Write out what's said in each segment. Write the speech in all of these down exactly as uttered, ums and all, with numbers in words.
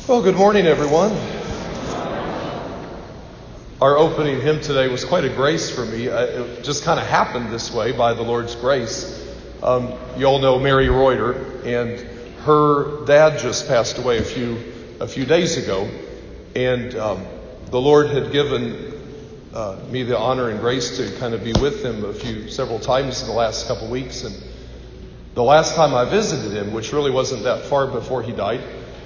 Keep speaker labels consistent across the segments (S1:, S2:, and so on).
S1: Well, good morning, everyone. Our opening hymn today was quite a grace for me. It just kind of happened this way by the Lord's grace. Um, you all know Mary Reuter, and her dad just passed away a few a few days ago, and um, the Lord had given uh, me the honor and grace to kind of be with him a few several times in the last couple weeks. And the last time I visited him, which really wasn't that far before he died,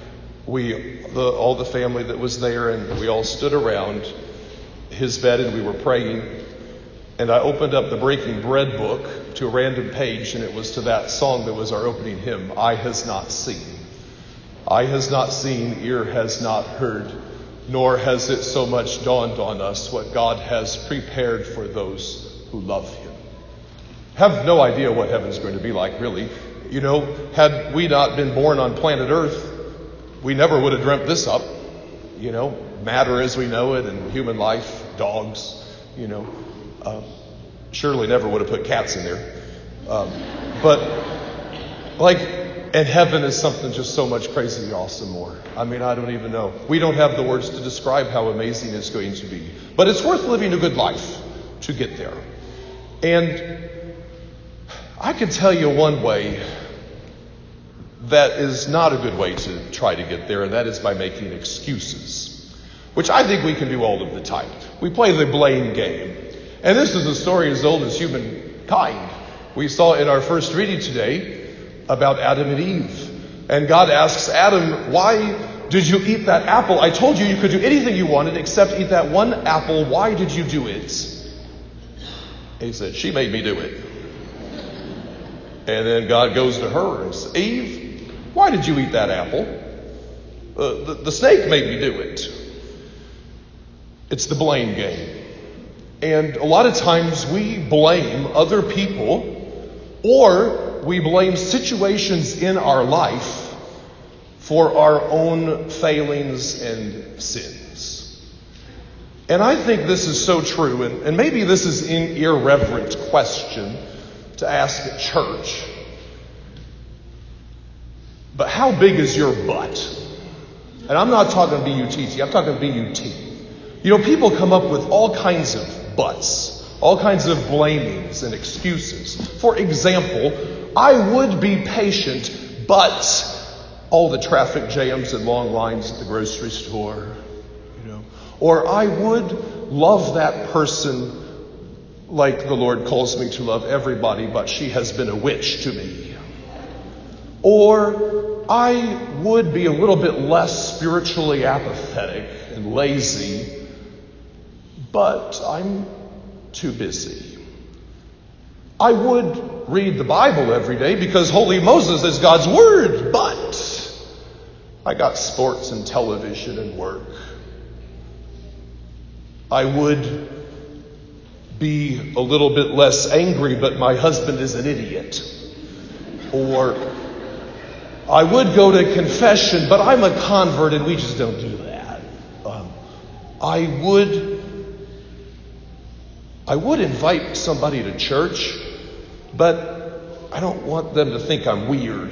S1: we the, all the family that was there, and we all stood around his bed and we were praying. And I opened up the Breaking Bread book to a random page, and it was to that song that was our opening hymn, Eye Has Not Seen. Eye has not seen, ear has not heard, nor has it so much dawned on us what God has prepared for those who love him. Have no idea what heaven's going to be like, really. You know, had we not been born on planet Earth, we never would have dreamt this up. You know, matter as we know it and human life, dogs, you know. Uh, surely never would have put cats in there. Um, but, like, and heaven is something just so much crazy awesome more. I mean, I don't even know. We don't have the words to describe how amazing it's going to be. But it's worth living a good life to get there. And I can tell you one way that is not a good way to try to get there, and that is by making excuses, which I think we can do all of the time. We play the blame game. And this is a story as old as humankind. We saw in our first reading today about Adam and Eve. And God asks Adam, why did you eat that apple? I told you you could do anything you wanted except eat that one apple. Why did you do it? And he said, she made me do it. And then God goes to her and says, Eve, why did you eat that apple? Uh, the, the snake made me do it. It's the blame game. And a lot of times we blame other people, or we blame situations in our life for our own failings and sins. And I think this is so true, and, and maybe this is an irreverent question to ask at church. But how big is your butt? And I'm not talking B U T T, I'm talking B U T. You know, people come up with all kinds of buts, all kinds of blamings and excuses. For example, I would be patient, but all the traffic jams and long lines at the grocery store, you know. Or I would love that person like the Lord calls me to love everybody, but she has been a witch to me. Or I would be a little bit less spiritually apathetic and lazy, but I'm too busy. I would read the Bible every day because Holy Moses is God's Word, but I got sports and television and work. I would be a little bit less angry, but my husband is an idiot. Or I would go to confession, but I'm a convert and we just don't do that. Um, I would I would invite somebody to church, but I don't want them to think I'm weird.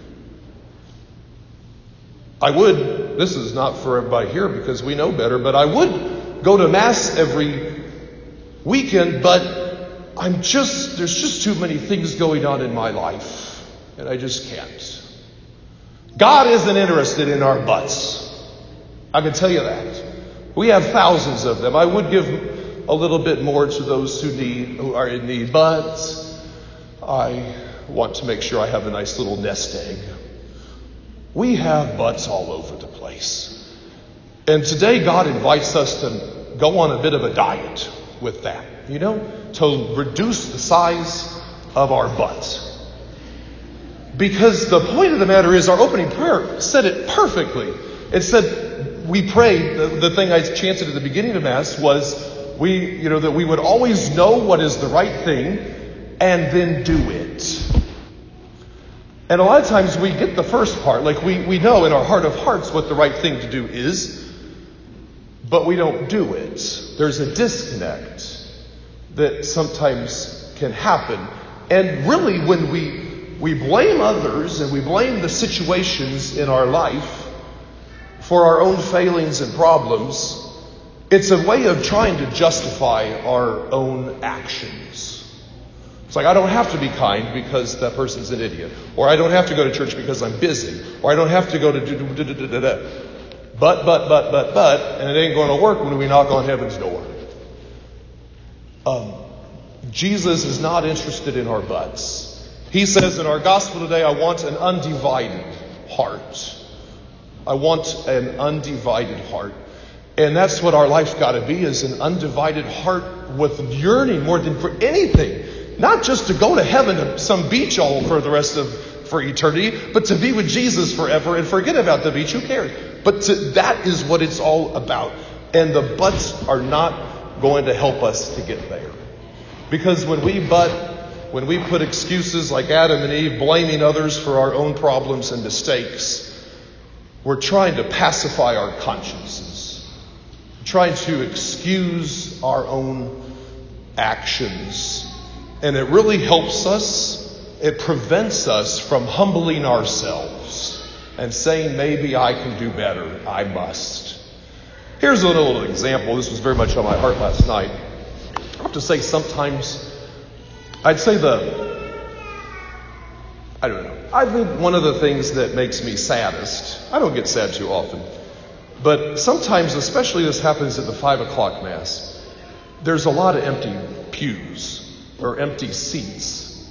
S1: I would, this is not for everybody here because we know better, but I would go to Mass every weekend, but I'm just, there's just too many things going on in my life, and I just can't. God isn't interested in our butts. I can tell you that. We have thousands of them. I would give a little bit more to those who need, who are in need, but I want to make sure I have a nice little nest egg. We have butts all over the place. And today God invites us to go on a bit of a diet with that, you know, to reduce the size of our butts. Because the point of the matter is, our opening prayer said it perfectly. It said, we prayed, the, the thing I chanted at the beginning of Mass was, we, you know, that we would always know what is the right thing and then do it. And a lot of times we get the first part, like we, we know in our heart of hearts what the right thing to do is, but we don't do it. There's a disconnect that sometimes can happen. And really when we We blame others and we blame the situations in our life for our own failings and problems, it's a way of trying to justify our own actions. It's like, I don't have to be kind because that person's an idiot. Or I don't have to go to church because I'm busy. Or I don't have to go to da-da-da-da-da-da. But, but, but, but, but, and it ain't going to work when we knock on heaven's door. Um, Jesus is not interested in our buts. He says in our gospel today, I want an undivided heart. I want an undivided heart. And that's what our life's got to be, is an undivided heart with yearning more than for anything. Not just to go to heaven to some beach all for the rest of, for eternity, but to be with Jesus forever and forget about the beach. Who cares? But to, that is what it's all about. And the buts are not going to help us to get there. Because when we but, when we put excuses like Adam and Eve, blaming others for our own problems and mistakes, we're trying to pacify our consciences. Trying to excuse our own actions. And it really helps us. It prevents us from humbling ourselves and saying, maybe I can do better. I must. Here's a little example. This was very much on my heart last night. I have to say sometimes, I'd say the, I don't know. I think one of the things that makes me saddest, I don't get sad too often, but sometimes, especially this happens at the five o'clock Mass, there's a lot of empty pews or empty seats.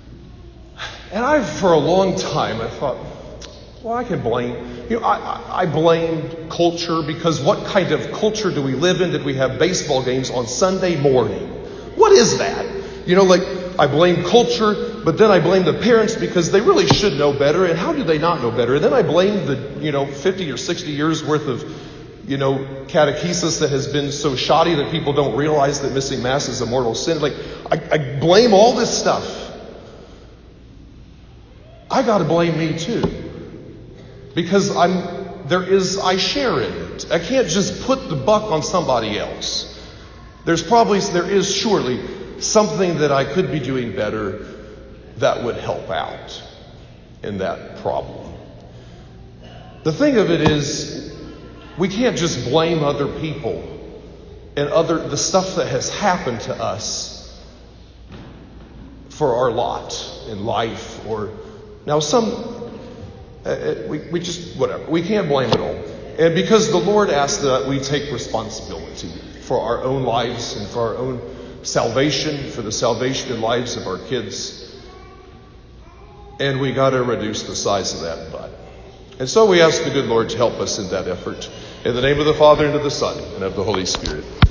S1: And I, for a long time, I thought, well, I can blame, you know, I, I, I blamed culture, because what kind of culture do we live in that we have baseball games on Sunday morning? What is that? You know, like, I blame culture, but then I blame the parents because they really should know better. And how do they not know better? And then I blame the, you know, fifty or sixty years worth of, you know, catechesis that has been so shoddy that people don't realize that missing Mass is a mortal sin. Like, I, I blame all this stuff. I got to blame me too. Because I'm, there is, I share in it. I can't just put the buck on somebody else. There's probably, there is surely something that I could be doing better that would help out in that problem. The thing of it is, we can't just blame other people and other the stuff that has happened to us for our lot in life. Or now some, uh, we, we just, whatever. We can't blame it all. And because the Lord asks that we take responsibility for our own lives and for our own salvation, for the salvation and lives of our kids. And we got to reduce the size of that butt. And so we ask the good Lord to help us in that effort. In the name of the Father, and of the Son, and of the Holy Spirit.